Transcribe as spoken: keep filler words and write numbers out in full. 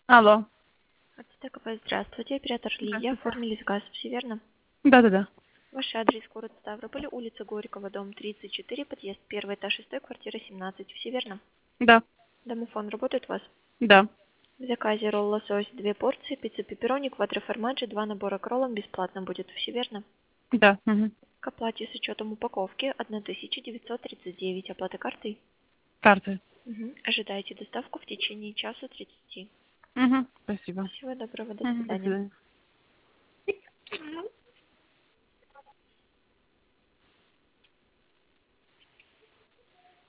Алло. Артистека КП, здравствуйте, оператор Лидия, Здравствуйте. оформили заказ, все верно? Да-да-да. Ваш адрес город Ставрополь, улица Горького, дом тридцать четыре, подъезд первый, этаж шестой, квартира семнадцать, все верно? Да. Домофон работает у вас? Да. В заказе ролл лосось две порции, пицца пепперони, квадро формаджи, два набора к роллам бесплатно будет, все верно? Да. Мгм. К оплате с учетом упаковки тысяча девятьсот тридцать девять, оплата картой? Карты. Мгм. Ожидайте доставку в течение часа тридцати. Угу. Спасибо. Всего доброго, до Мгм. До свидания. свидания.